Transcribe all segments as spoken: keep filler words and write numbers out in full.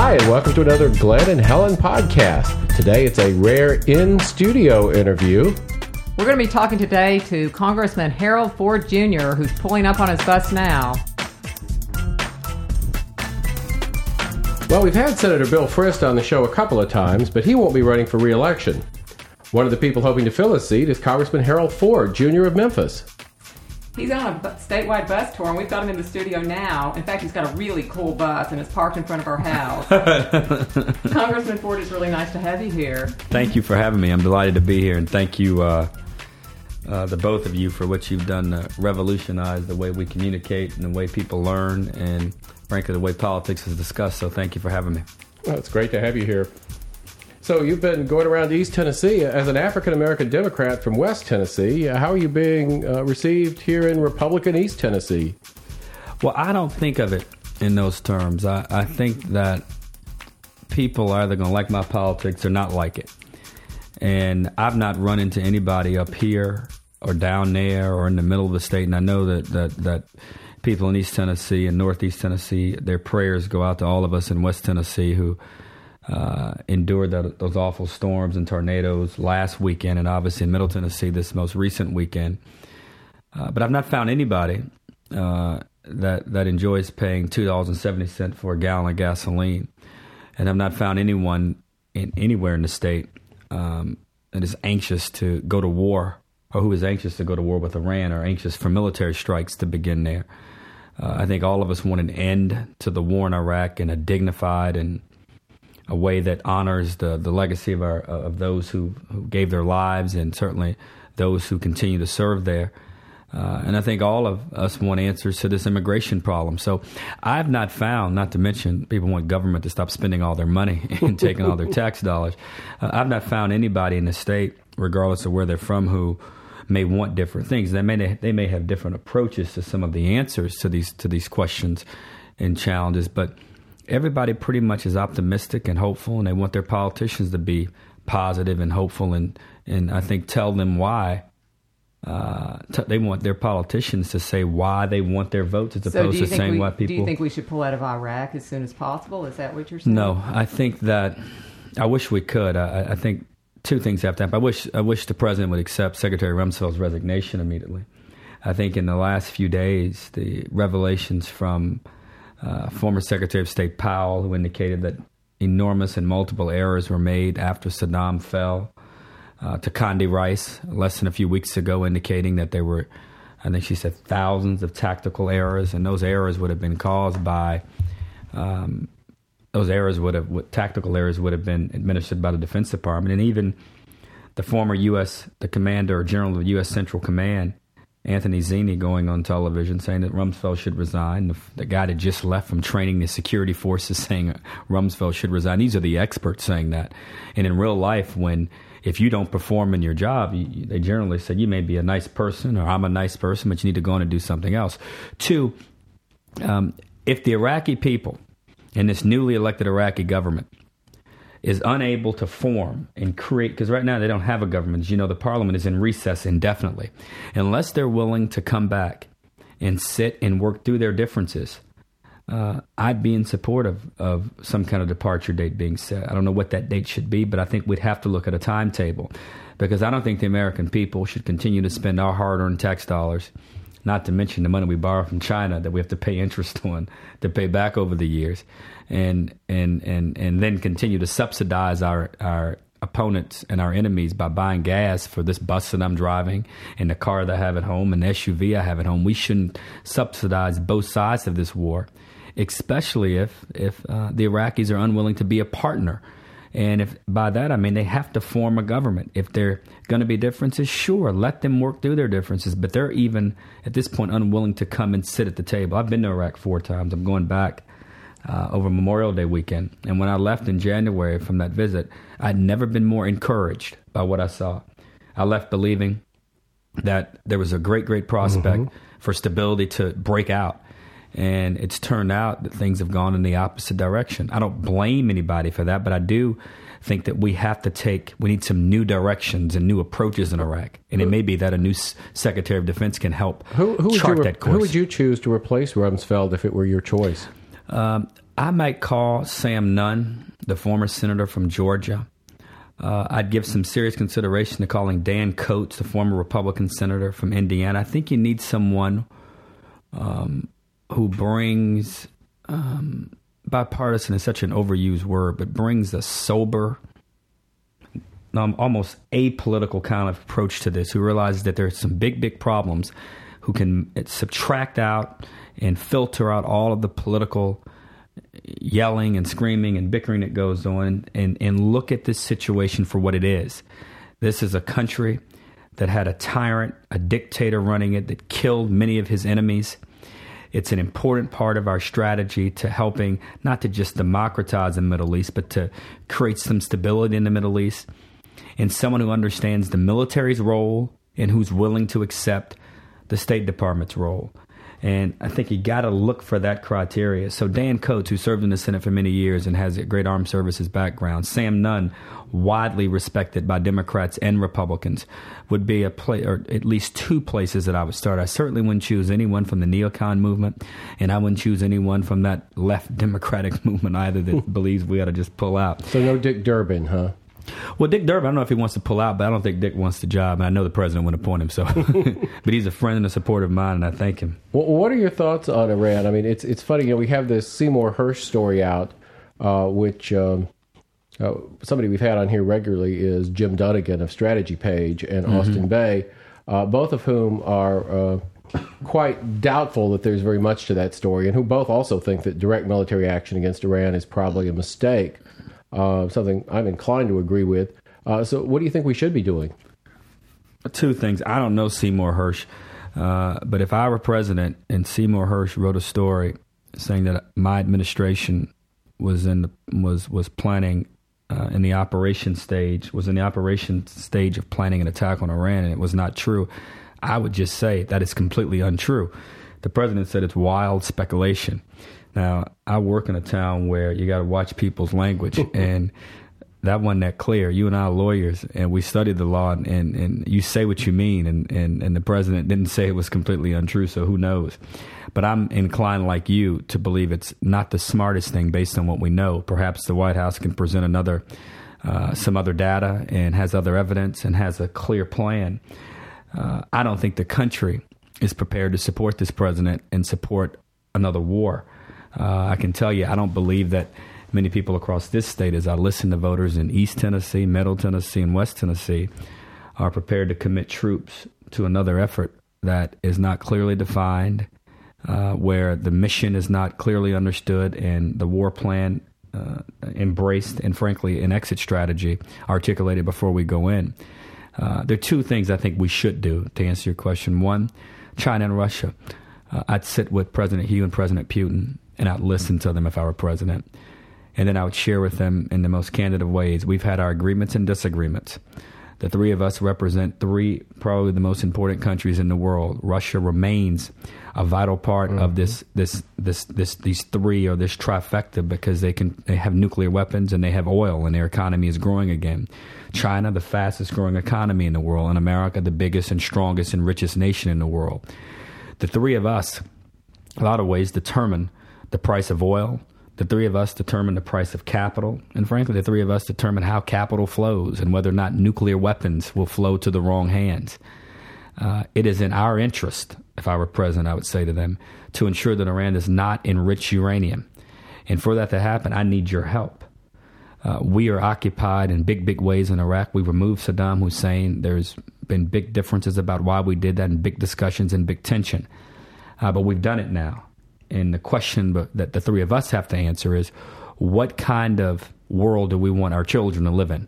Hi, and welcome to another Glenn and Helen podcast. Today it's a rare in-studio interview. We're going to be talking today to Congressman Harold Ford Junior, who's pulling up on his bus now. Well, we've had Senator Bill Frist on the show a couple of times, but he won't be running for re-election. One of the people hoping to fill his seat is Congressman Harold Ford Junior of Memphis. He's on a bu- statewide bus tour, and we've got him in the studio now. In fact, he's got a really cool bus, and it's parked in front of our house. Congressman Ford, it's really nice to have you here. Thank you for having me. I'm delighted to be here, and thank you, uh, uh, the both of you, for what you've done to revolutionize the way we communicate and the way people learn, and frankly, the way politics is discussed. So thank you for having me. Well, it's great to have you here. So you've been going around East Tennessee as an African-American Democrat from West Tennessee. How are you being uh, received here in Republican East Tennessee? Well, I don't think of it in those terms. I, I think that people are either going to like my politics or not like it. And I've not run into anybody up here or down there or in the middle of the state. And I know that, that, that people in East Tennessee and Northeast Tennessee, their prayers go out to all of us in West Tennessee who Uh, endured that, those awful storms and tornadoes last weekend, and obviously in Middle Tennessee this most recent weekend. Uh, but I've not found anybody uh, that that enjoys paying two dollars and seventy cents for a gallon of gasoline, and I've not found anyone in anywhere in the state um, that is anxious to go to war, or who is anxious to go to war with Iran, or anxious for military strikes to begin there. Uh, I think all of us want an end to the war in Iraq in a dignified and a way that honors the, the legacy of our of those who, who gave their lives, and certainly those who continue to serve there. Uh, and I think all of us want answers to this immigration problem. So I've not found, not to mention people want government to stop spending all their money and taking all their tax dollars. Uh, I've not found anybody in the state, regardless of where they're from, who may want different things. They may they may have different approaches to some of the answers to these to these questions and challenges, but everybody pretty much is optimistic and hopeful, and they want their politicians to be positive and hopeful, and, and I think tell them why. Uh, t- they want their politicians to say why they want their votes, as so opposed to saying we, why people... Do you think we should pull out of Iraq as soon as possible? Is that what you're saying? No, I think that... I wish we could. I, I think two things have to happen. I wish, I wish the president would accept Secretary Rumsfeld's resignation immediately. I think in the last few days, the revelations from... Uh, former Secretary of State Powell, who indicated that enormous and multiple errors were made after Saddam fell, uh, to Condi Rice less than a few weeks ago, indicating that there were, I think she said, thousands of tactical errors, and those errors would have been caused by, um, those errors would have, tactical errors would have been administered by the Defense Department, and even the former U S, the commander or general of the U S Central Command, Anthony Zinni, going on television saying that Rumsfeld should resign. The, the guy that just left from training the security forces saying Rumsfeld should resign. These are the experts saying that. And in real life, when if you don't perform in your job, you, they generally say you may be a nice person or I'm a nice person, but you need to go on and do something else. Two, um, if the Iraqi people and this newly elected Iraqi government is unable to form and create, because right now they don't have a government. As you know, the parliament is in recess indefinitely. Unless they're willing to come back and sit and work through their differences, uh, I'd be in support of, of some kind of departure date being set. I don't know what that date should be, but I think we'd have to look at a timetable, because I don't think the American people should continue to spend our hard-earned tax dollars, not to mention the money we borrow from China that we have to pay interest on, to pay back over the years, and and and, and then continue to subsidize our, our opponents and our enemies by buying gas for this bus that I'm driving and the car that I have at home and the S U V I have at home. We shouldn't subsidize both sides of this war, especially if, if uh, the Iraqis are unwilling to be a partner. And if by that I mean they have to form a government. If there are going to be differences, sure, let them work through their differences. But they're even, at this point, unwilling to come and sit at the table. I've been to Iraq four times. I'm going back uh, over Memorial Day weekend. And when I left in January from that visit, I'd never been more encouraged by what I saw. I left believing that there was a great, great prospect mm-hmm. for stability to break out. And it's turned out that things have gone in the opposite direction. I don't blame anybody for that, but I do think that we have to take, we need some new directions and new approaches in Iraq. And it may be that a new Secretary of Defense can help who, who chart would you, that course. Who would you choose to replace Rumsfeld if it were your choice? Um, I might call Sam Nunn, the former senator from Georgia. Uh, I'd give some serious consideration to calling Dan Coats, the former Republican senator from Indiana. I think you need someone um, who brings, um, bipartisan is such an overused word, but brings a sober, um, almost apolitical kind of approach to this, who realizes that there's some big, big problems, who can subtract out and filter out all of the political yelling and screaming and bickering that goes on, and, and look at this situation for what it is. This is a country that had a tyrant, a dictator running it that killed many of his enemies. It's an important part of our strategy to helping not to just democratize the Middle East, but to create some stability in the Middle East, and someone who understands the military's role and who's willing to accept the State Department's role. And I think you got to look for that criteria. So Dan Coats, who served in the Senate for many years and has a great armed services background, Sam Nunn, widely respected by Democrats and Republicans, would be a place, or at least two places that I would start. I certainly wouldn't choose anyone from the neocon movement, and I wouldn't choose anyone from that left Democratic movement either that believes we ought to just pull out. So no Dick Durbin, huh? Well, Dick Durbin, I don't know if he wants to pull out, but I don't think Dick wants the job. And I know the president would appoint him, so. But he's a friend and a supporter of mine, and I thank him. Well, what are your thoughts on Iran? I mean, it's it's funny. You know, we have this Seymour Hersh story out, uh, which um, uh, somebody we've had on here regularly is Jim Dunnigan of Strategy Page and mm-hmm. Austin Bay, uh, both of whom are uh, quite doubtful that there's very much to that story, and who both also think that direct military action against Iran is probably a mistake. Uh, something I'm inclined to agree with. Uh, so what do you think we should be doing? Two things. I don't know Seymour Hersh, uh, but if I were president and Seymour Hersh wrote a story saying that my administration was in the, was was planning uh, in the operation stage, was in the operation stage of planning an attack on Iran, and it was not true, I would just say that is completely untrue. The president said it's wild speculation. Now, I work in a town where you got to watch people's language, and that wasn't that clear. You and I are lawyers, and we studied the law, and, and, and you say what you mean, and, and, and the president didn't say it was completely untrue, so who knows? But I'm inclined, like you, to believe it's not the smartest thing based on what we know. Perhaps the White House can present another, uh, some other data and has other evidence and has a clear plan. Uh, I don't think the country is prepared to support this president and support another war. Uh, I can tell you, I don't believe that many people across this state, as I listen to voters in East Tennessee, Middle Tennessee, and West Tennessee, are prepared to commit troops to another effort that is not clearly defined, uh, where the mission is not clearly understood, and the war plan uh, embraced, and frankly, an exit strategy articulated before we go in. Uh, there are two things I think we should do to answer your question. One, China and Russia. Uh, I'd sit with President Hu and President Putin, and I'd listen to them if I were president. And then I would share with them in the most candid of ways. We've had our agreements and disagreements. The three of us represent three, probably the most important countries in the world. Russia remains a vital part mm-hmm. of this, this, this, this, these three, or this trifecta, because they can, they have nuclear weapons and they have oil, and their economy is growing again. China, the fastest growing economy in the world, and America, the biggest and strongest and richest nation in the world. The three of us, a lot of ways, determine the price of oil. The three of us determine the price of capital. And frankly, the three of us determine how capital flows and whether or not nuclear weapons will flow to the wrong hands. Uh, it is in our interest, if I were president, I would say to them, to ensure that Iran does not enrich uranium. And for that to happen, I need your help. Uh, we are occupied in big, big ways in Iraq. We removed Saddam Hussein. There's been big differences about why we did that, and big discussions and big tension. Uh, but we've done it now. And the question that the three of us have to answer is, what kind of world do we want our children to live in?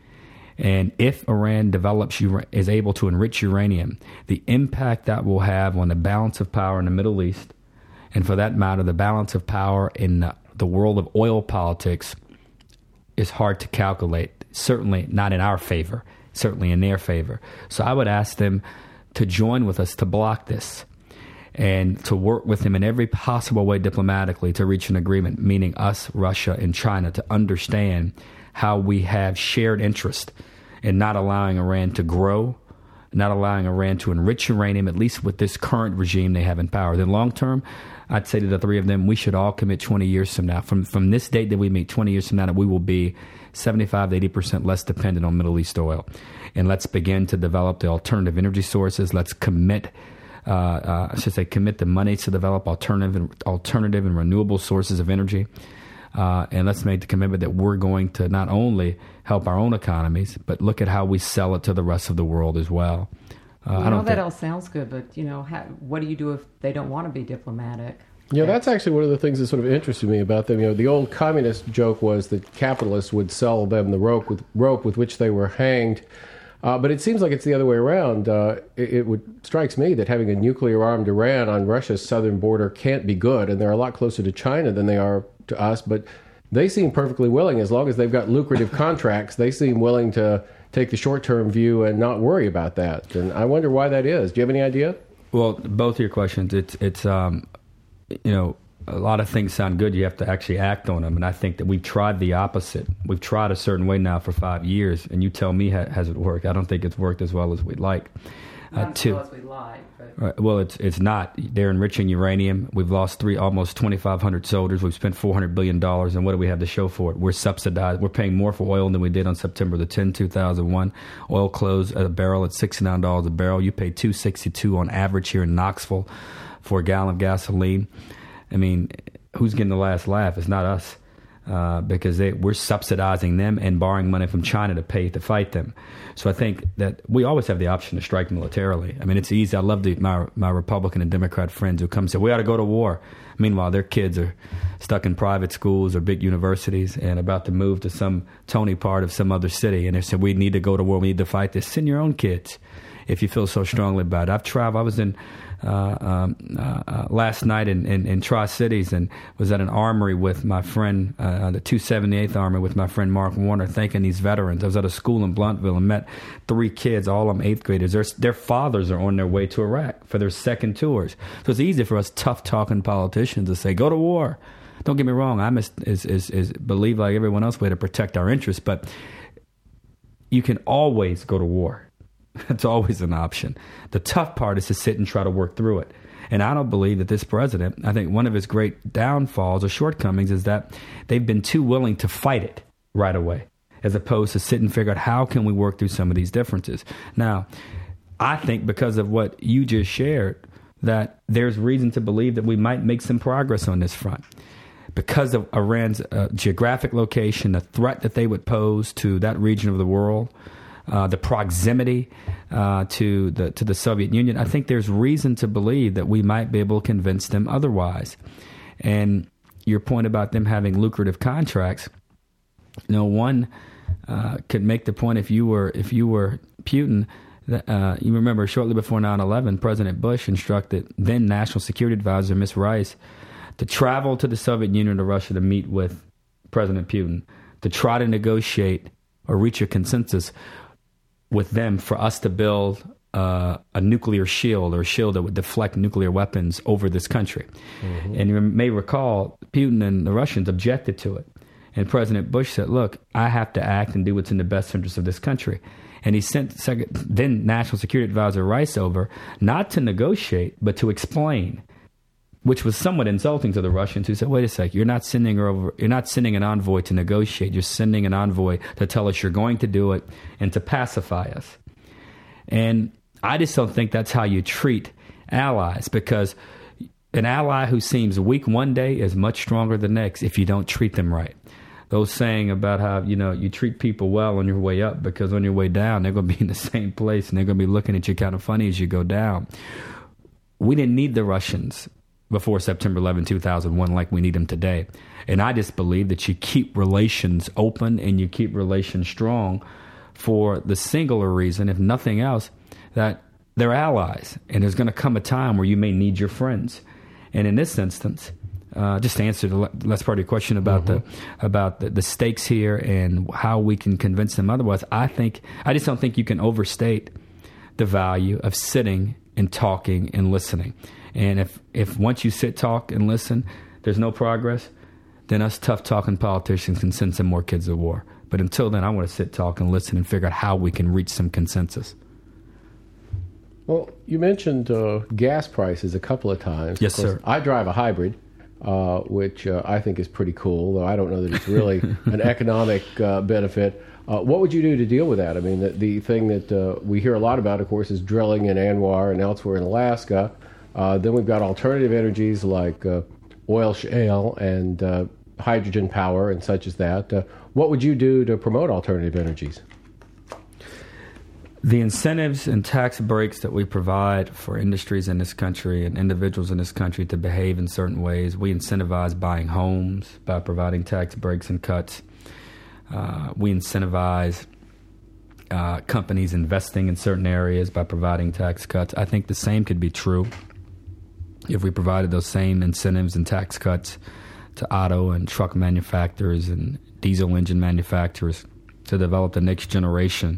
And if Iran develops, is able to enrich uranium, the impact that will have on the balance of power in the Middle East, and for that matter, the balance of power in the, the world of oil politics, is hard to calculate. Certainly not in our favor, certainly in their favor. So I would ask them to join with us to block this, and to work with him in every possible way diplomatically to reach an agreement, meaning us, Russia, and China, to understand how we have shared interest in not allowing Iran to grow, not allowing Iran to enrich uranium, at least with this current regime they have in power. Then long term, I'd say to the three of them, we should all commit twenty years from now. From from this date that we meet, twenty years from now, that we will be seventy-five to eighty percent less dependent on Middle East oil. And let's begin to develop the alternative energy sources. Let's commit, uh, uh, I should say, commit the money to develop alternative and, alternative and renewable sources of energy. Uh, and let's make the commitment that we're going to not only help our own economies, but look at how we sell it to the rest of the world as well. Uh, you I know, don't that think, all sounds good, but, you know, how, what do you do if they don't want to be diplomatic? Yeah, that's actually one of the things that sort of interested me about them. You know, the old communist joke was that capitalists would sell them the rope with rope with which they were hanged. Uh, but it seems like it's the other way around. Uh, it, it would strikes me that having a nuclear-armed Iran on Russia's southern border can't be good, and they're a lot closer to China than they are to us. But they seem perfectly willing, as long as they've got lucrative contracts. They seem willing to take the short-term view and not worry about that. And I wonder why that is. Do you have any idea? Well, both of your questions. It's it's um, you know. A lot of things sound good. You have to actually act on them. And I think that we've tried the opposite. We've tried a certain way now for five years. And you tell me, ha- has it worked? I don't think it's worked as well as we'd like. Not uh, as two, well as we like. But... Right, well, it's it's not. They're enriching uranium. We've lost three, almost twenty-five hundred soldiers. We've spent four hundred billion dollars. And what do we have to show for it? We're subsidized. We're paying more for oil than we did on September the tenth, two thousand one. Oil closed at a barrel at sixty-nine dollars a barrel. You pay two dollars and sixty-two cents on average here in Knoxville for a gallon of gasoline. I mean, who's getting the last laugh? It's not us, uh, because they, we're subsidizing them and borrowing money from China to pay to fight them. So I think that we always have the option to strike militarily. I mean, it's easy. I love the, my my Republican and Democrat friends who come and say, we ought to go to war. Meanwhile, their kids are stuck in private schools or big universities and about to move to some Tony part of some other city. And they said, we need to go to war. We need to fight this. Send your own kids if you feel so strongly about it. I've traveled. I was in... Uh, um, uh, uh, last night in, in, in Tri-Cities and was at an armory with my friend, uh, the two seventy-eighth Armory with my friend Mark Warner, thanking these veterans. I was at a school in Blunttville and met three kids, all of them eighth graders. Their, their fathers are on their way to Iraq for their second tours. So it's easy for us tough-talking politicians to say, go to war. Don't get me wrong. I is, is, is, is believe like everyone else we have to protect our interests, but you can always go to war. That's always an option. The tough part is to sit and try to work through it. And I don't believe that this president, I think one of his great downfalls or shortcomings is that they've been too willing to fight it right away, as opposed to sit and figure out how can we work through some of these differences. Now, I think because of what you just shared, that there's reason to believe that we might make some progress on this front. Because of Iran's uh, geographic location, the threat that they would pose to that region of the world, Uh, the proximity uh, to the to the Soviet Union, I think there's reason to believe that we might be able to convince them otherwise. And your point about them having lucrative contracts, you know, one uh, could make the point if you were if you were Putin. That, uh, you remember shortly before nine eleven, President Bush instructed then National Security Advisor Miss Rice to travel to the Soviet Union to Russia to meet with President Putin to try to negotiate or reach a consensus with them for us to build uh, a nuclear shield or a shield that would deflect nuclear weapons over this country. Mm-hmm. And you may recall, Putin and the Russians objected to it. And President Bush said, look, I have to act and do what's in the best interest of this country. And he sent second, then National Security Advisor Rice over, not to negotiate, but to explain, which was somewhat insulting to the Russians, who said, wait a sec, you're not sending her over, you're not sending an envoy to negotiate, you're sending an envoy to tell us you're going to do it and to pacify us. And I just don't think that's how you treat allies, because an ally who seems weak one day is much stronger the next if you don't treat them right. Those saying about how, you know, you treat people well on your way up, because on your way down, they're going to be in the same place and they're going to be looking at you kind of funny as you go down. We didn't need the Russians before September eleventh, two thousand one, like we need them today. And I just believe that you keep relations open and you keep relations strong for the singular reason, if nothing else, that they're allies. And there's going to come a time where you may need your friends. And in this instance, uh, just to answer the last part of your question about mm-hmm. the about the, the stakes here and how we can convince them otherwise, I think I just don't think you can overstate the value of sitting and talking and listening. And if, if once you sit, talk, and listen, there's no progress, then us tough-talking politicians can send some more kids to war. But until then, I want to sit, talk, and listen and figure out how we can reach some consensus. Well, you mentioned uh, gas prices a couple of times. Yes, of course, sir. I drive a hybrid, uh, which uh, I think is pretty cool, though I don't know that it's really an economic uh, benefit. Uh, what would you do to deal with that? I mean, the, the thing that uh, we hear a lot about, of course, is drilling in ANWR and elsewhere in Alaska. Uh, then we've got alternative energies like uh, oil shale and uh, hydrogen power and such as that. Uh, what would you do to promote alternative energies? The incentives and tax breaks that we provide for industries in this country and individuals in this country to behave in certain ways, we incentivize buying homes by providing tax breaks and cuts. Uh, we incentivize uh, companies investing in certain areas by providing tax cuts. I think the same could be true if we provided those same incentives and tax cuts to auto and truck manufacturers and diesel engine manufacturers to develop the next generation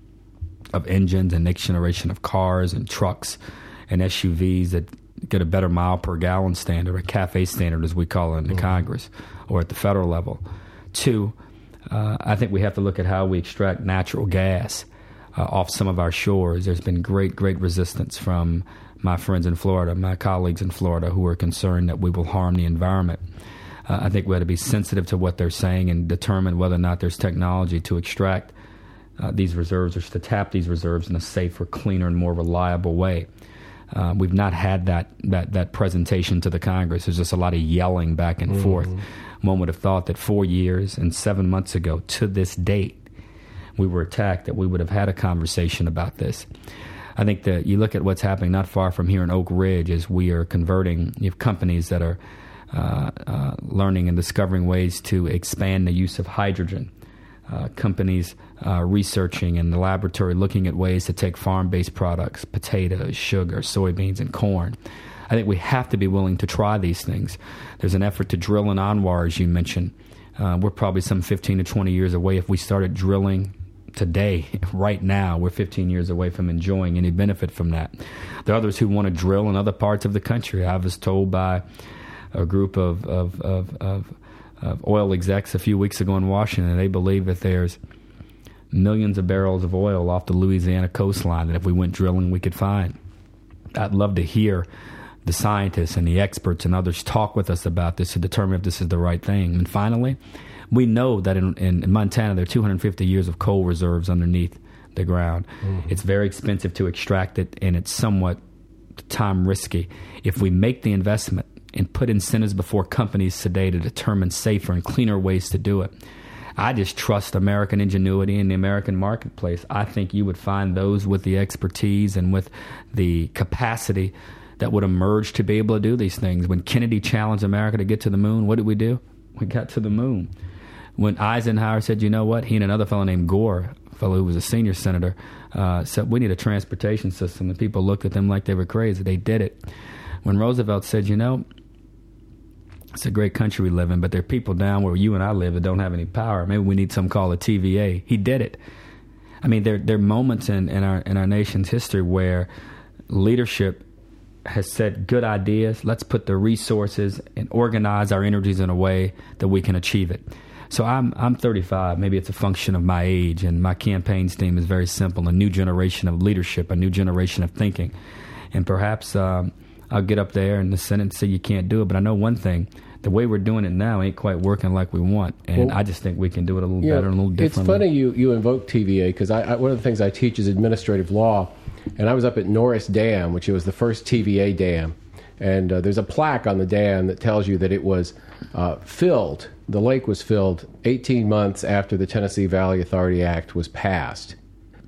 of engines and next generation of cars and trucks and S U Vs that get a better mile per gallon standard, or CAFE standard as we call it in the mm-hmm. Congress or at the federal level. Two, uh, I think we have to look at how we extract natural gas uh, off some of our shores. There's been great, great resistance from my friends in Florida, my colleagues in Florida, who are concerned that we will harm the environment. Uh, I think we have to be sensitive to what they're saying and determine whether or not there's technology to extract Uh, these reserves, or to tap these reserves in a safer, cleaner, and more reliable way. Uh, we've not had that, that that presentation to the Congress. There's just a lot of yelling back and mm-hmm. forth. One would have thought that four years and seven months ago to this date, we were attacked, that we would have had a conversation about this. I think that you look at what's happening not far from here in Oak Ridge as we are converting, you have companies that are uh, uh, learning and discovering ways to expand the use of hydrogen. Uh, companies uh, researching in the laboratory, looking at ways to take farm-based products, potatoes, sugar, soybeans, and corn. I think we have to be willing to try these things. There's an effort to drill in ANWR, as you mentioned. Uh, we're probably some fifteen to twenty years away. If we started drilling today, right now, we're fifteen years away from enjoying any benefit from that. There are others who want to drill in other parts of the country. I was told by a group of of, of, of of oil execs a few weeks ago in Washington. They believe that there's millions of barrels of oil off the Louisiana coastline that if we went drilling, we could find. I'd love to hear the scientists and the experts and others talk with us about this to determine if this is the right thing. And finally, we know that in, in, in Montana, there are two hundred fifty years of coal reserves underneath the ground. Mm-hmm. It's very expensive to extract it, and it's somewhat time risky. If we make the investment and put incentives before companies today to determine safer and cleaner ways to do it, I just trust American ingenuity in the American marketplace. I think you would find those with the expertise and with the capacity that would emerge to be able to do these things. When Kennedy challenged America to get to the moon, what did we do? We got to the moon. When Eisenhower said, you know what, he and another fellow named Gore, a fellow who was a senior senator, uh, said we need a transportation system, and people looked at them like they were crazy. They did it. When Roosevelt said, you know, it's a great country we live in, but there are people down where you and I live that don't have any power. Maybe we need something called a T V A. He did it. I mean, there, there are moments in, in our in our nation's history where leadership has said, good ideas, let's put the resources and organize our energies in a way that we can achieve it. So I'm I'm thirty-five. Maybe it's a function of my age, and my campaign's theme is very simple: a new generation of leadership, a new generation of thinking. And perhaps um, I'll get up there in the Senate and say you can't do it, but I know one thing: the way we're doing it now ain't quite working like we want, and well, I just think we can do it a little better know, and a little differently. It's funny you, you invoke T V A, because I, I, one of the things I teach is administrative law, and I was up at Norris Dam, which was the first T V A dam, and uh, there's a plaque on the dam that tells you that it was uh, filled, the lake was filled eighteen months after the Tennessee Valley Authority Act was passed.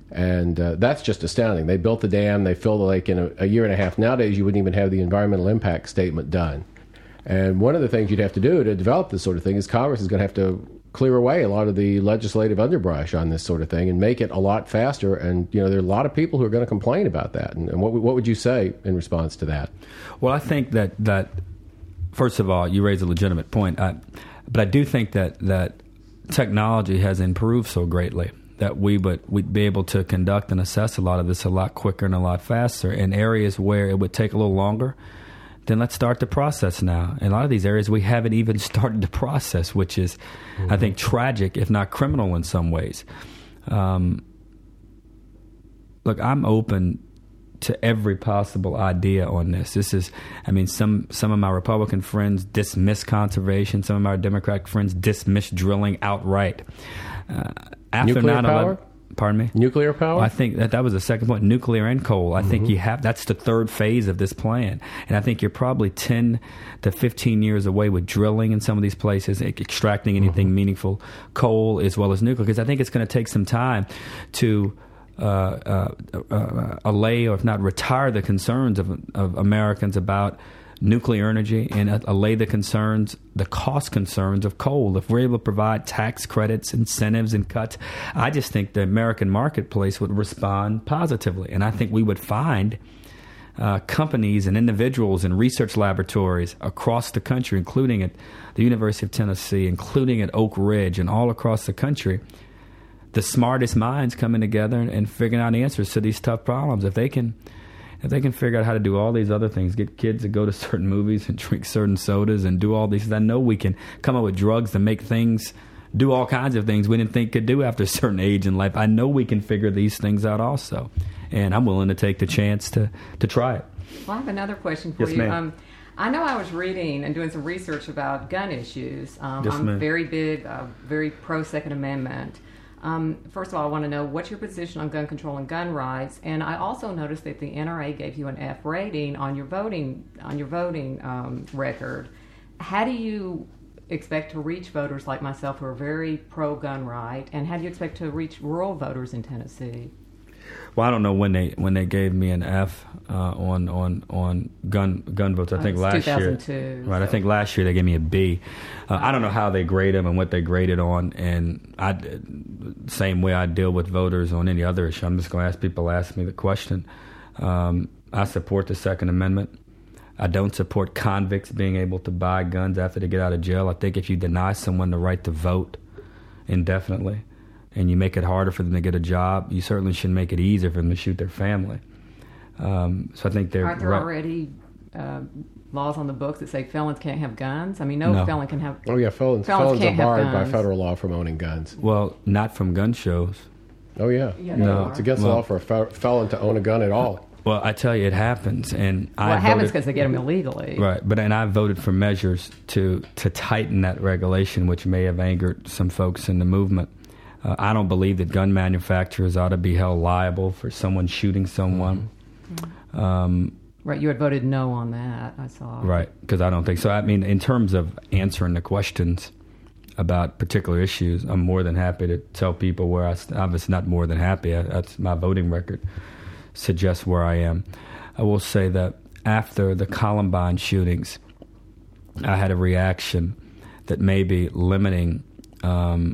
And uh, that's just astounding. They built the dam, they filled the lake in a, a year and a half. Nowadays, you wouldn't even have the environmental impact statement done. And one of the things you'd have to do to develop this sort of thing is Congress is going to have to clear away a lot of the legislative underbrush on this sort of thing and make it a lot faster. And, you know, there are a lot of people who are going to complain about that. And, and what, what would you say in response to that? Well, I think that, that first of all, you raise a legitimate point. I, but I do think that, that technology has improved so greatly that we would we'd be able to conduct and assess a lot of this a lot quicker and a lot faster. In areas where it would take a little longer, then let's start the process now. In a lot of these areas, we haven't even started the process, which is, mm-hmm. I think, tragic, if not criminal in some ways. Um, look, I'm open to every possible idea on this. This is, I mean, some some of my Republican friends dismiss conservation. Some of my Democratic friends dismiss drilling outright. Uh, after Nuclear nine eleven, power? Pardon me? Nuclear power? Well, I think that that was the second point. Nuclear and coal. I Mm-hmm. think you have, that's the third phase of this plan. And I think you're probably ten to fifteen years away with drilling in some of these places, extracting anything mm-hmm. meaningful, coal as well as nuclear, because I think it's going to take some time to uh, uh, uh, allay, or if not retire, the concerns of, of Americans about nuclear energy and allay the concerns, the cost concerns of coal. If we're able to provide tax credits, incentives, and cuts, I just think the American marketplace would respond positively. And I think we would find uh, companies and individuals and research laboratories across the country, including at the University of Tennessee, including at Oak Ridge, and all across the country, the smartest minds coming together and, and figuring out answers to these tough problems. If they can If they can figure out how to do all these other things, get kids to go to certain movies and drink certain sodas and do all these things, I know we can come up with drugs to make things, do all kinds of things we didn't think could do after a certain age in life. I know we can figure these things out also. And I'm willing to take the chance to, to try it. Well, I have another question for Yes, you. ma'am. Um, I know I was reading and doing some research about gun issues. Um, Yes, I'm ma'am. very big, uh, very pro-Second Amendment. Um, first of all, I want to know what's your position on gun control and gun rights, and I also noticed that the N R A gave you an F rating on your voting on your voting um, record. How do you expect to reach voters like myself who are very pro-gun right, and how do you expect to reach rural voters in Tennessee? Well, I don't know when they when they gave me an F uh, on on on gun gun votes. I Uh, think it's last two thousand year, two, right? I so- think last year they gave me a B. Uh, I don't know how they grade them and what they graded on, and I same way I deal with voters on any other issue. I'm just going to ask people ask me the question. Um, I support the Second Amendment. I don't support convicts being able to buy guns after they get out of jail. I think if you deny someone the right to vote indefinitely, and you make it harder for them to get a job, you certainly shouldn't make it easier for them to shoot their family. Um, so I think they're Aren't there right. already uh, laws on the books that say felons can't have guns? I mean, no, No. felon can have. Oh, yeah, felons, Felons felons are can't have barred by guns. federal law from owning guns. Well, not from gun shows. Oh, yeah. Yeah, they No. are. It's against Well- the law for a fe- felon to own a gun at all. Well, I tell you, it happens, and Well, I it happens voted, because they get them illegally. right. But and I voted for measures to to tighten that regulation, which may have angered some folks in the movement. Uh, I don't believe that gun manufacturers ought to be held liable for someone shooting someone. Mm-hmm. Um, Right, you had voted no on that, I saw. Right, because I don't think so. I mean, in terms of answering the questions about particular issues, I'm more than happy to tell people where I st- obviously not more than happy. I, that's my voting record suggests where I am. I will say that after the Columbine shootings, I had a reaction that maybe limiting um,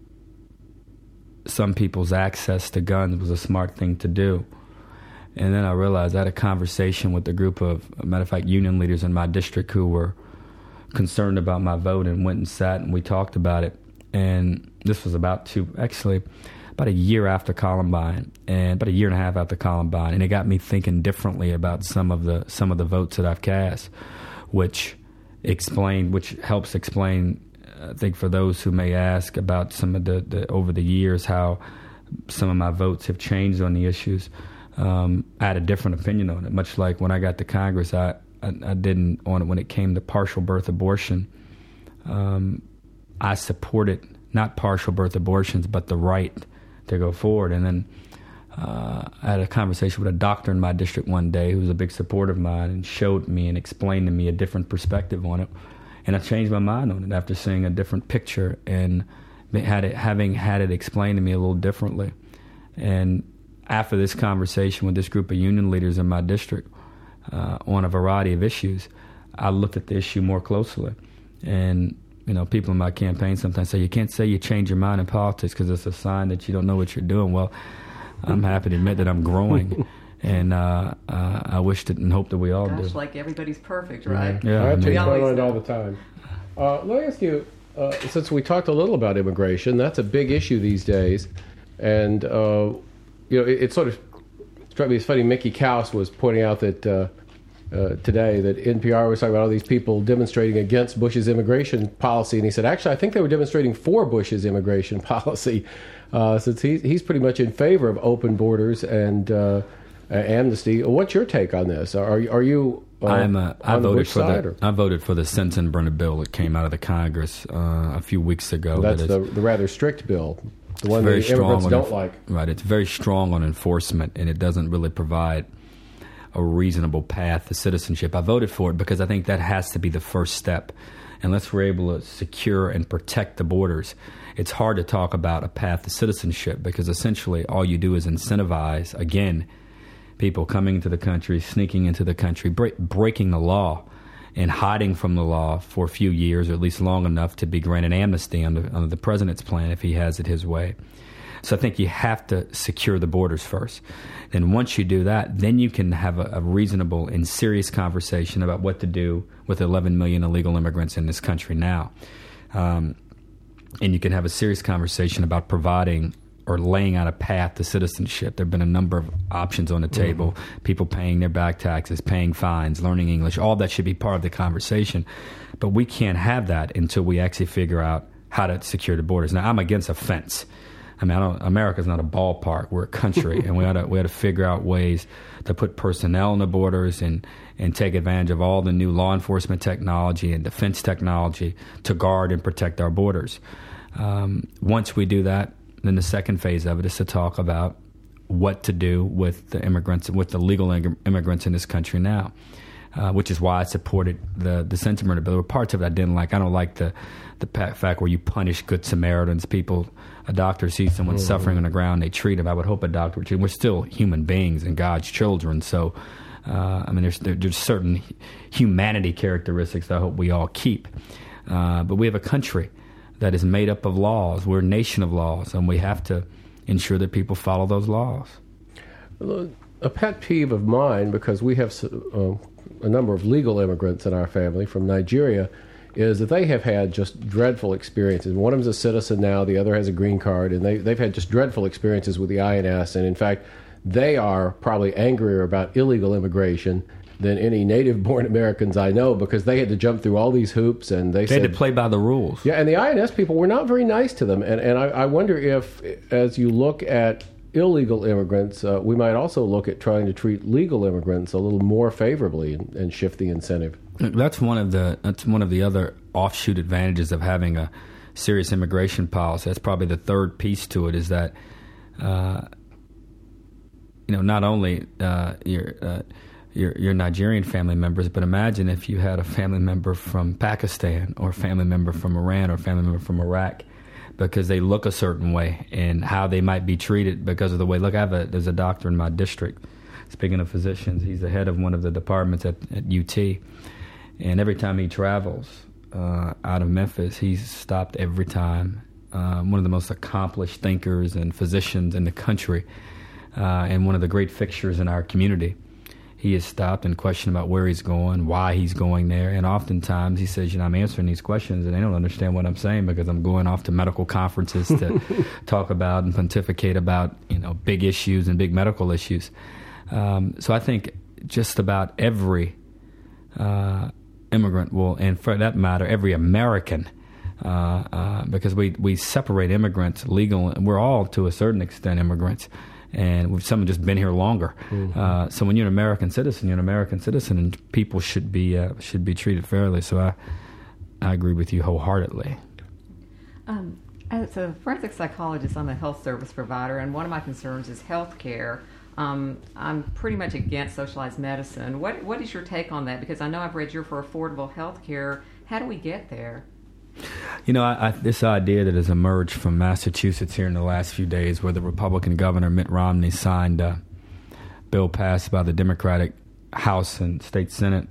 some people's access to guns was a smart thing to do. And then I realized I had a conversation with a group of, a matter of fact, union leaders in my district who were concerned about my vote, and went and sat and we talked about it. And this was about two, actually, about a year after Columbine, and about a year and a half after Columbine, and it got me thinking differently about some of the some of the votes that I've cast, which explain, which helps explain, I think, for those who may ask about some of the, the over the years how some of my votes have changed on the issues. Um, I had a different opinion on it, much like when I got to Congress, I, I, I didn't on it when it came to partial birth abortion. Um, I supported not partial birth abortions, but the right to go forward. And then uh, I had a conversation with a doctor in my district one day who was a big supporter of mine and showed me and explained to me a different perspective on it. And I changed my mind on it after seeing a different picture and had it, having had it explained to me a little differently. And after this conversation with this group of union leaders in my district uh, on a variety of issues, I looked at the issue more closely. And, you know, people in my campaign sometimes say, you can't say you change your mind in politics because it's a sign that you don't know what you're doing. Well, I'm happy to admit that I'm growing. And uh, uh, I wished it and hope that we all Gosh, do. like everybody's perfect, right? Yeah, I I change mean- my We mind always all the time. Uh, let me ask you, uh, since we talked a little about immigration, that's a big issue these days. And, uh, you know, it, it sort of struck me as funny. Mickey Kaus was pointing out that uh, uh, today that N P R was talking about all these people demonstrating against Bush's immigration policy. And he said, actually, I think they were demonstrating for Bush's immigration policy, uh, since he, he's pretty much in favor of open borders and uh, uh, amnesty. What's your take on this? Are are you? Uh, I'm. Uh, I voted for side, the. or? I voted for the Sensenbrenner bill that came out of the Congress uh, a few weeks ago. That's that the, the rather strict bill, the one that very the immigrants strong don't enf- like. Right. It's very strong on enforcement, and it doesn't really provide a reasonable path to citizenship. I voted for it because I think that has to be the first step. Unless we're able to secure and protect the borders, it's hard to talk about a path to citizenship, because essentially all you do is incentivize, again, people coming into the country, sneaking into the country, break, breaking the law, and hiding from the law for a few years, or at least long enough to be granted amnesty under, under the president's plan if he has it his way. So I think you have to secure the borders first. And once you do that, then you can have a, a reasonable and serious conversation about what to do with eleven million illegal immigrants in this country now. Um, and you can have a serious conversation about providing or laying out a path to citizenship. There have been a number of options on the table. Mm-hmm. People paying their back taxes, paying fines, learning English. All that should be part of the conversation. But we can't have that until we actually figure out how to secure the borders. Now, I'm against a fence. I mean, I don't, America's not a ballpark. We're a country, and we ought to we ought to figure out ways to put personnel on the borders and, and take advantage of all the new law enforcement technology and defense technology to guard and protect our borders. Um, once we do that, then the second phase of it is to talk about what to do with the immigrants, with the legal immigrants in this country now, uh, which is why I supported the the Sensenbrenner bill. There were parts of it I didn't like. I don't like the the fact where you punish good Samaritans. People, a doctor sees someone mm-hmm. suffering on the ground, they treat him. I would hope a doctor would treat him. We're still human beings and God's children. So, uh, I mean, there's there, there's certain humanity characteristics that I hope we all keep. Uh, but we have a country that is made up of laws. We're a nation of laws, and we have to ensure that people follow those laws. A pet peeve of mine, because we have uh, a number of legal immigrants in our family from Nigeria, is that they have had just dreadful experiences. One of them's a citizen now, the other has a green card, and they, they've had just dreadful experiences with the I N S. And in fact, they are probably angrier about illegal immigration than any native-born Americans I know, because they had to jump through all these hoops, and they, they said, had to play by the rules. Yeah, and the I N S people were not very nice to them. And, and I, I wonder if, as you look at illegal immigrants, uh, we might also look at trying to treat legal immigrants a little more favorably and, and shift the incentive. That's one of the that's one of the other offshoot advantages of having a serious immigration policy. That's probably the third piece to it, is that uh, you know, not only uh, your uh, your your Nigerian family members, but imagine if you had a family member from Pakistan, or a family member from Iran, or a family member from Iraq, because they look a certain way, and how they might be treated because of the way. Look, I have a, there's a doctor in my district. Speaking of physicians, he's the head of one of the departments at, at U T. And every time he travels uh, out of Memphis, he's stopped every time. Uh, one of the most accomplished thinkers and physicians in the country, uh, and one of the great fixtures in our community. He has stopped and questioned about where he's going, why he's going there. And oftentimes he says, you know, I'm answering these questions and they don't understand what I'm saying, because I'm going off to medical conferences to talk about and pontificate about, you know, big issues and big medical issues. Um, so I think just about every uh, immigrant will, and for that matter, every American, uh, uh, because we, we separate immigrants, legal, and we're all to a certain extent immigrants, and we've some have just been here longer. Mm-hmm. Uh, so when you're an American citizen, you're an American citizen, and people should be uh, should be treated fairly. So I I agree with you wholeheartedly. Um, as a forensic psychologist, I'm a health service provider, and one of my concerns is health care. Um, I'm pretty much against socialized medicine. What What is your take on that? Because I know I've read you're for affordable health care. How do we get there? You know, I, I, this idea that has emerged from Massachusetts here in the last few days, where the Republican governor, Mitt Romney, signed a bill passed by the Democratic House and State Senate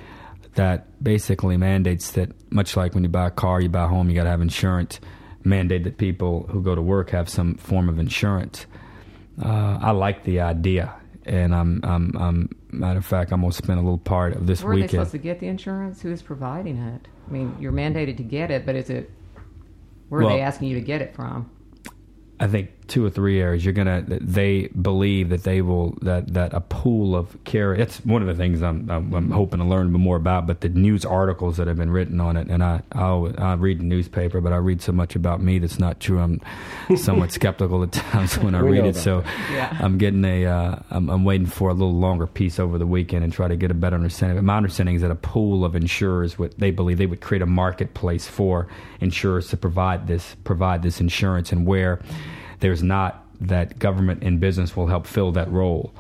that basically mandates that, much like when you buy a car, you buy a home, you got to have insurance, mandate that people who go to work have some form of insurance. Uh, I like the idea, and I'm, I'm, I'm, matter of fact, I'm going to spend a little part of this Where weekend. Where are they supposed to get the insurance? Who is providing it? I mean, you're mandated to get it, but is it, where well, are they asking you to get it from? I think two or three areas. You're gonna. They believe that they will that that a pool of care. It's one of the things I'm I'm, I'm hoping to learn more about. But the news articles that have been written on it, and I I, I read the newspaper, but I read so much about me that's not true. I'm somewhat skeptical at times when I read it. So yeah. I'm getting a. Uh, I'm, I'm waiting for a little longer piece over the weekend and try to get a better understanding. But my understanding is that a pool of insurers, what they believe they would create a marketplace for insurers to provide this provide this insurance, and where there's not, that government and business will help fill that role.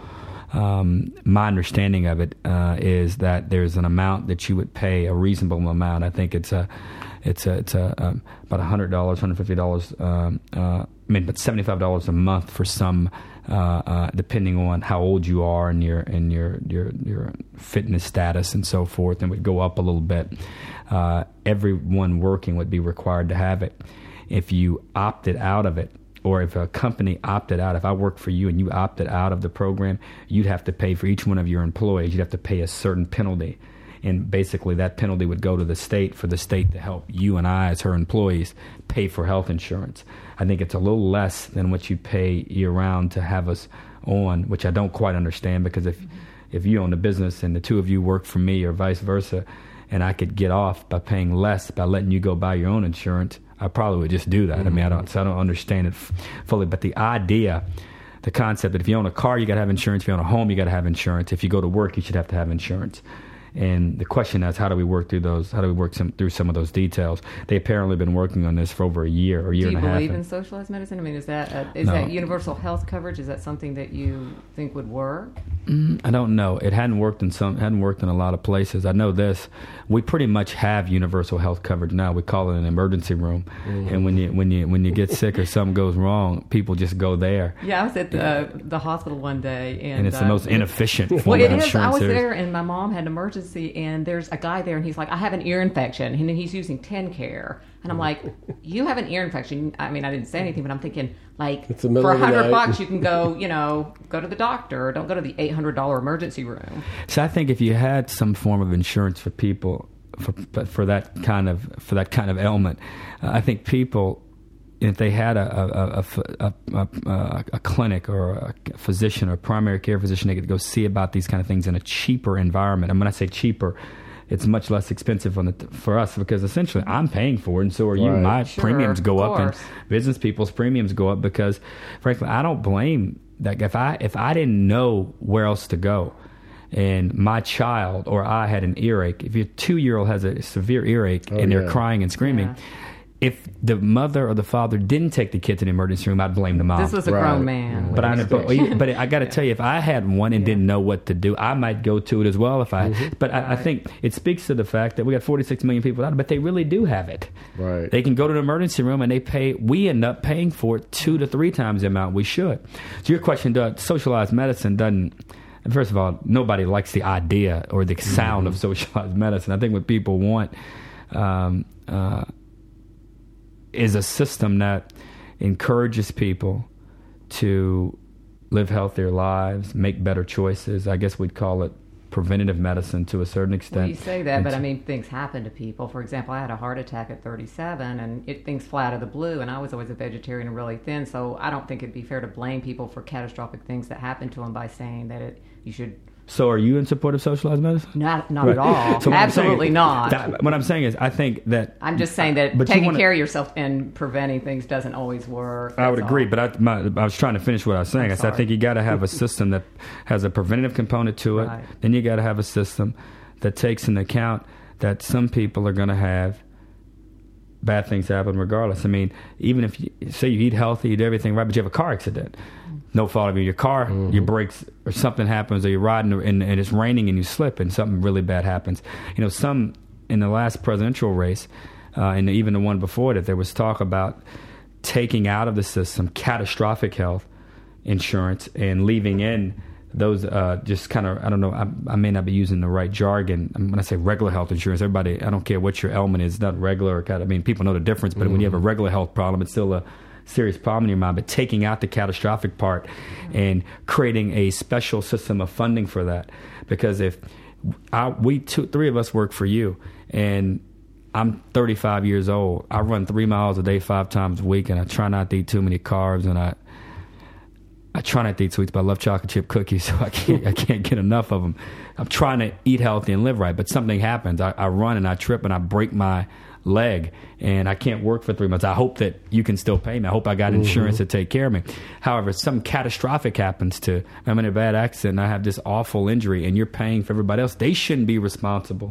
Um, my understanding of it uh, is that there's an amount that you would pay, a reasonable amount. I think it's a, it's a, it's a um, about a hundred dollars, hundred fifty dollars. Um, uh, I mean, but seventy-five dollars a month for some, uh, uh, depending on how old you are and your and your your your fitness status and so forth, and would go up a little bit. Uh, everyone working would be required to have it. If you opted out of it, or if a company opted out, if I work for you and you opted out of the program, you'd have to pay for each one of your employees. You'd have to pay a certain penalty. And basically that penalty would go to the state for the state to help you and I as her employees pay for health insurance. I think it's a little less than what you pay year-round to have us on, which I don't quite understand, because if, if you own a business and the two of you work for me or vice versa, and I could get off by paying less by letting you go buy your own insurance, I probably would just do that. Mm-hmm. I mean, I don't, so I don't understand it f- fully. But the idea, the concept that if you own a car, you got to have insurance. If you own a home, you got to have insurance. If you go to work, you should have to have insurance. And the question is, how do we work through those? How do we work some, through some of those details? They apparently have been working on this for over a year or a year and a half. Do you believe in socialized medicine? I mean, is that a, is no. that universal health coverage? Is that something that you think would work? Mm, I don't know. It hadn't worked in some. Hadn't worked in a lot of places. I know this. We pretty much have universal health coverage now. We call it an emergency room, mm-hmm. and when you when you when you get sick or something goes wrong, people just go there. Yeah, I was at the, uh, the hospital one day, and, and it's uh, the most inefficient form well, of it insurance. is. I was there, there, and my mom had an emergency, and there's a guy there, and he's like, "I have an ear infection," and he's using TennCare, and I'm like, "You have an ear infection?" I mean, I didn't say anything, but I'm thinking, like, it's the middle for a of the hundred night. bucks, you can go, you know, go to the doctor. Don't go to the eight hundred dollar emergency room. So I think if you had some form of insurance for people, for for that kind of for that kind of ailment, uh, I think people, if they had a a, a, a, a, a clinic or a physician or a primary care physician, they could go see about these kind of things in a cheaper environment. And when I say cheaper, it's much less expensive on the, for us, because essentially I'm paying for it, and so are you. Right. My Sure, premiums go of up, and course. business people's premiums go up because, frankly, I don't blame that. If I if I didn't know where else to go, and my child or I had an earache, if your two-year-old has a severe earache Oh, and they're yeah. crying and screaming, Yeah. if the mother or the father didn't take the kid to the emergency room, I'd blame the mom. This was a Right. grown man. But I, with but, an but I got to tell you, if I had one and Yeah. didn't know what to do, I might go to it as well. If I, Mm-hmm. but I, I Right. think it speaks to the fact that we got forty-six million people out, but they really do have it. Right. They can go to the emergency room and they pay. We end up paying for it two to three times the amount we should. So your question, does socialized medicine doesn't? First of all, nobody likes the idea or the sound Mm-hmm. of socialized medicine. I think what people want. Um, uh, is a system that encourages people to live healthier lives, make better choices. I guess we'd call it preventative medicine to a certain extent. Well, you say that, And but so- I mean, things happen to people. For example, I had a heart attack at thirty-seven, and it things fly out of the blue, and I was always a vegetarian and really thin, so I don't think it'd be fair to blame people for catastrophic things that happen to them by saying that it you should... So are you in support of socialized medicine? Not, not Right. at all. So what I'm saying- Absolutely not. that- what I'm saying is, I think that I'm just saying that But you taking wanna- care of yourself and preventing things doesn't always work. I would That's agree, all. but I, my, I was trying to finish what I was saying. I'm I said I sorry. think you got to have a system that has a preventative component to it. Right. Then you got to have a system that takes into account that some people are going to have bad things happen regardless. I mean, even if you say you eat healthy, you do everything right, but you have a car accident, no fault of you. Your car, Mm-hmm. your brakes, or something happens, or you're riding and, and it's raining and you slip and something really bad happens. You know, some in the last presidential race, uh, and even the one before that, there was talk about taking out of the system catastrophic health insurance and leaving in those uh, just kind of, I don't know, I, I may not be using the right jargon. When I say regular health insurance, everybody, I don't care what your ailment is, it's not regular or kind of, I mean, people know the difference, but mm-hmm. when you have a regular health problem, it's still a serious problem in your mind. But taking out the catastrophic part and creating a special system of funding for that. Because if I, we, two, three of us work for you, and I'm thirty-five years old, I run three miles a day, five times a week, and I try not to eat too many carbs, and I I try not to eat sweets, but I love chocolate chip cookies, so I can't I can't get enough of them. I'm trying to eat healthy and live right, but something happens. I, I run and I trip and I break my leg, and I can't work for three months. I hope that you can still pay me. I hope I got insurance mm-hmm. to take care of me. However, something catastrophic happens to, I'm in a bad accident and I have this awful injury, and you're paying for everybody else. They shouldn't be responsible,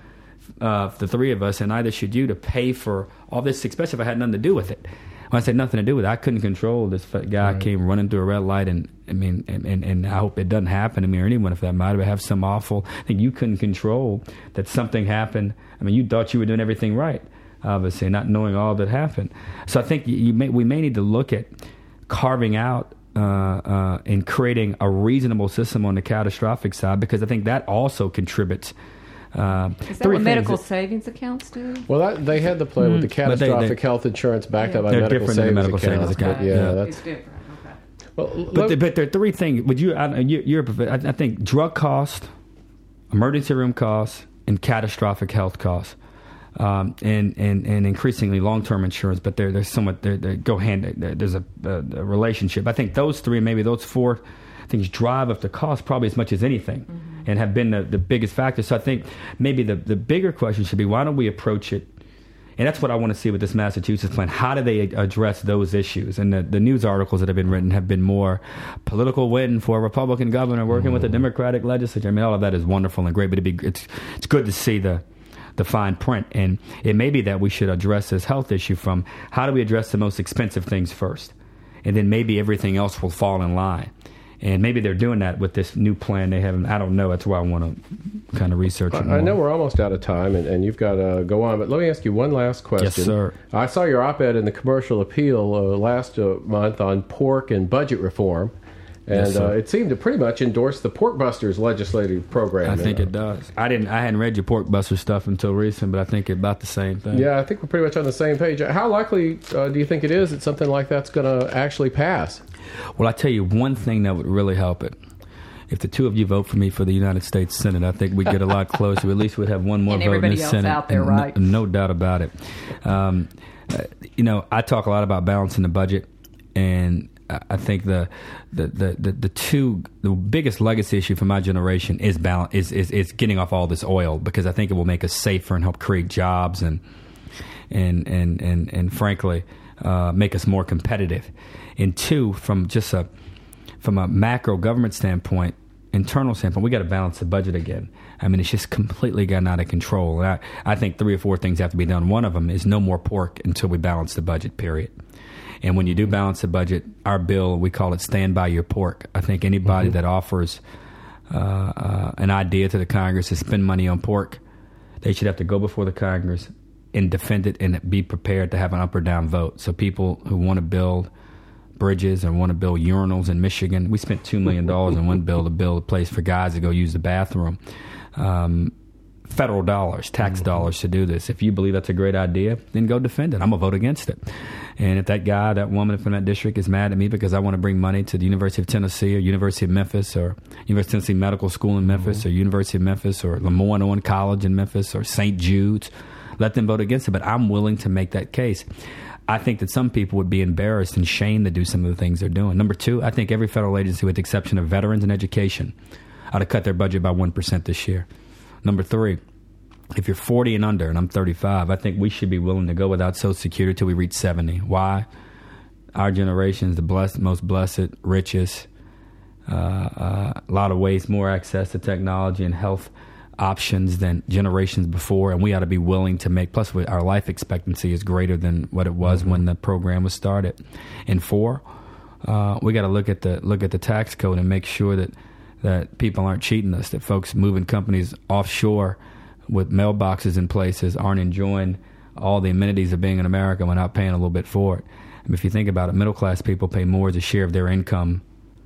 uh, the three of us, and neither should you, to pay for all this, especially if I had nothing to do with it. When I said nothing to do with it, I couldn't control this guy right. came running through a red light, and I mean, and, and, and I hope it doesn't happen to me or anyone if that might have some awful thing you couldn't control, that something happened. I mean, you thought you were doing everything right, obviously, not knowing all that happened. So I think you, you may, we may need to look at carving out uh, uh, and creating a reasonable system on the catastrophic side, because I think that also contributes. Uh, Is that what medical that, savings accounts do? Well, that, they had to play mm, with the catastrophic they, they, health insurance backed yeah. up by medical savings, medical accounts. savings account. Okay. Yeah, yeah, that's it's different. Okay. Well, but the, but there are three things. Would you? I, you you're. I, I think drug cost, emergency room costs, and catastrophic health costs, um, and, and and increasingly long term insurance. But they're they're somewhat they they go hand. There's a, a, a relationship. I think those three, maybe those four things, drive up the cost probably as much as anything. Mm-hmm. And have been the, the biggest factor. So I think maybe the, the bigger question should be, why don't we approach it? And that's what I want to see with this Massachusetts plan. How do they address those issues? And the, the news articles that have been written have been more political win for a Republican governor working mm. with a Democratic legislature. I mean, all of that is wonderful and great, but it'd be, it's, it's good to see the, the fine print. And it may be that we should address this health issue from how do we address the most expensive things first? And then maybe everything else will fall in line. And maybe they're doing that with this new plan they have. I don't know. That's why I want to kind of research it more. I know we're almost out of time, and, and you've got to go on. But let me ask you one last question. Yes, sir. I saw your op-ed in the Commercial Appeal uh, last uh, month on pork and budget reform. And yes, uh, it seemed to pretty much endorse the Pork Busters legislative program. I think know. it does. I didn't. I hadn't read your Pork Buster stuff until recent, but I think it's about the same thing. Yeah, I think we're pretty much on the same page. How likely uh, do you think it is that something like that's going to actually pass? Well, I tell you one thing that would really help it. If the two of you vote for me for the United States Senate, I think we'd get a lot closer. At least we'd have one more and vote in the everybody else Senate. Out there, right? No, no doubt about it. Um, uh, you know, I talk a lot about balancing the budget, and I think the the, the, the the two the biggest legacy issue for my generation is balance is, is is getting off all this oil, because I think it will make us safer and help create jobs and and and and, and frankly uh, make us more competitive. And two, from just a from a macro government standpoint, internal standpoint, we got to balance the budget again. I mean, it's just completely gotten out of control. And I, I think three or four things have to be done. One of them is no more pork until we balance the budget, period. And when you do balance the budget, our bill, we call it Stand By Your Pork. I think anybody mm-hmm. that offers uh, uh, an idea to the Congress to spend money on pork, they should have to go before the Congress and defend it and be prepared to have an up or down vote. So people who want to build bridges and want to build urinals in Michigan, we spent two million dollars in one bill to build a place for guys to go use the bathroom. Um, federal dollars, tax mm-hmm. dollars to do this. If you believe that's a great idea, then go defend it. I'm going to vote against it. And if that guy, that woman from that district is mad at me because I want to bring money to the University of Tennessee or University of Memphis or University of Tennessee Medical School in Memphis mm-hmm. or University of Memphis or Lemoyne College in Memphis or Saint Jude's, let them vote against it. But I'm willing to make that case. I think that some people would be embarrassed and shamed to do some of the things they're doing. Number two, I think every federal agency, with the exception of veterans and education, ought to cut their budget by one percent this year. Number three, if you're forty and under, and I'm thirty-five, I think we should be willing to go without Social Security till we reach seventy. Why? Our generation is the blessed, most blessed, richest, uh, uh, a lot of ways more access to technology and health options than generations before, and we ought to be willing to make, plus our life expectancy is greater than what it was mm-hmm. when the program was started. And four, uh, we got to look at the look at the tax code and make sure that that people aren't cheating us, that folks moving companies offshore with mailboxes in places aren't enjoying all the amenities of being in America without paying a little bit for it. I mean, if you think about it, middle class people pay more as a share of their income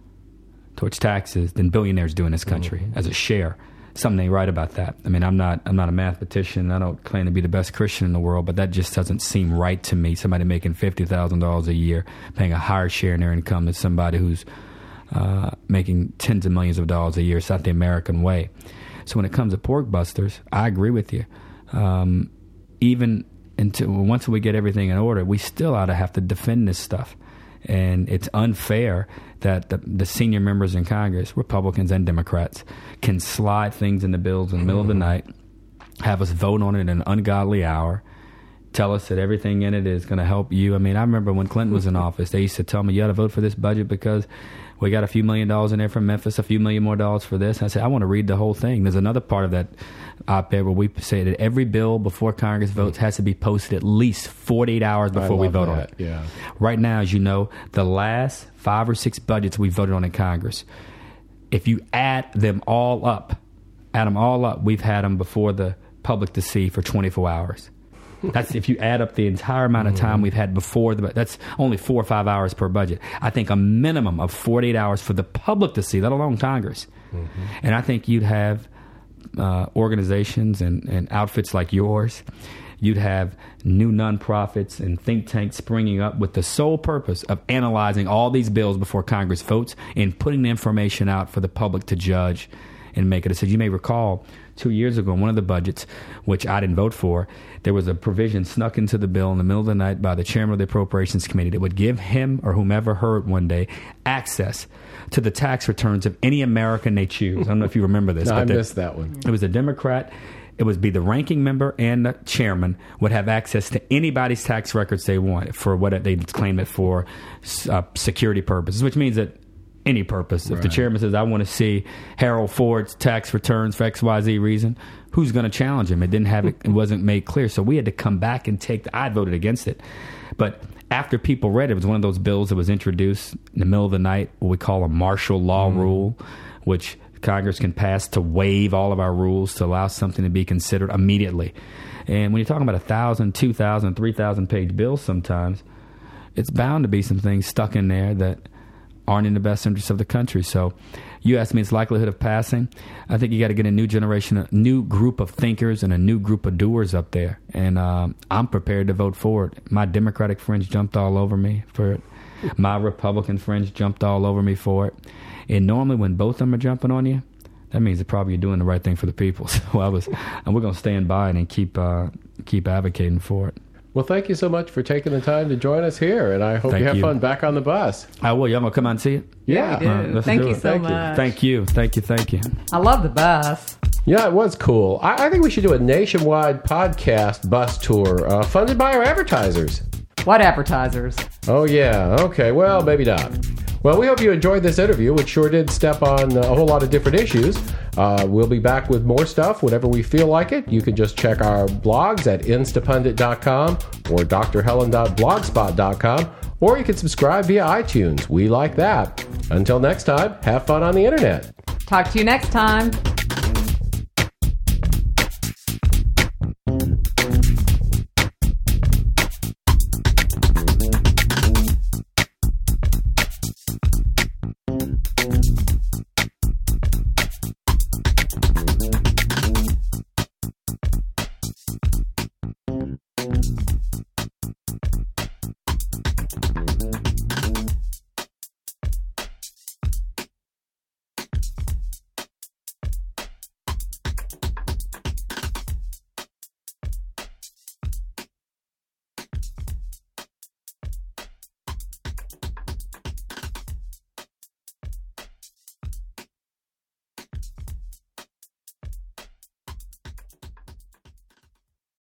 towards taxes than billionaires do in this country mm-hmm. as a share. Something ain't right about that. I mean, I'm not I'm not a mathematician. I don't claim to be the best Christian in the world, but that just doesn't seem right to me. Somebody making fifty thousand dollars a year paying a higher share in their income than somebody who's uh, making tens of millions of dollars a year. It's not the American way. So when it comes to pork busters, I agree with you. Um, even until once we get everything in order, we still ought to have to defend this stuff. And it's unfair that the, the senior members in Congress, Republicans and Democrats, can slide things in the bills in the middle mm-hmm. of the night, have us vote on it in an ungodly hour, tell us that everything in it is going to help you. I mean, I remember when Clinton was in office, they used to tell me, you ought to vote for this budget because we got a few million dollars in there from Memphis, a few million more dollars for this. And I said, I want to read the whole thing. There's another part of that op-ed where we say that every bill before Congress votes has to be posted at least forty-eight hours before we vote that. on it. Yeah. Right now, as you know, the last five or six budgets we voted on in Congress, if you add them all up, add them all up, we've had them before the public to see for twenty-four hours. That's if you add up the entire amount of time we've had before the, that's only four or five hours per budget. I think a minimum of forty-eight hours for the public to see, let alone Congress. Mm-hmm. And I think you'd have uh, organizations and, and outfits like yours. You'd have new nonprofits and think tanks springing up with the sole purpose of analyzing all these bills before Congress votes and putting the information out for the public to judge and make a decision. You may recall two years ago in one of the budgets, which I didn't vote for, there was a provision snuck into the bill in the middle of the night by the chairman of the Appropriations Committee that would give him or whomever heard one day access to the tax returns of any American they choose. I don't know if you remember this. No, but I the, missed that one. It was a Democrat. It would be the ranking member and the chairman would have access to anybody's tax records they want for what they claim it for uh, security purposes, which means that any purpose. If right. the chairman says, I want to see Harold Ford's tax returns for X Y Z reason, who's going to challenge him? It didn't have it, it wasn't made clear. So we had to come back and take the, I voted against it. But after people read it, it was one of those bills that was introduced in the middle of the night, what we call a martial law mm. rule, which Congress can pass to waive all of our rules to allow something to be considered immediately. And when you're talking about a thousand, two thousand, three thousand page bills sometimes, it's bound to be some things stuck in there that aren't in the best interest of the country. So you asked me its likelihood of passing. I think you got to get a new generation, a new group of thinkers and a new group of doers up there. And um, I'm prepared to vote for it. My Democratic friends jumped all over me for it. My Republican friends jumped all over me for it. And normally when both of them are jumping on you, that means that probably you're doing the right thing for the people. So I was, and we're going to stand by it and keep uh, keep advocating for it. Well, thank you so much for taking the time to join us here, and I hope thank you have you. fun back on the bus. I will. Y'all going to come out and see it? Yeah. yeah we do. Uh, thank you it. so thank much. Thank you. Thank you. Thank you. I love the bus. Yeah, it was cool. I, I think we should do a nationwide podcast bus tour uh, funded by our advertisers. What advertisers? Oh, yeah. Okay. Well, maybe not. Well, we hope you enjoyed this interview, which sure did step on a whole lot of different issues. Uh, we'll be back with more stuff whenever we feel like it. You can just check our blogs at instapundit dot com or d r helen dot blogspot dot com, or you can subscribe via iTunes. We like that. Until next time, have fun on the internet. Talk to you next time.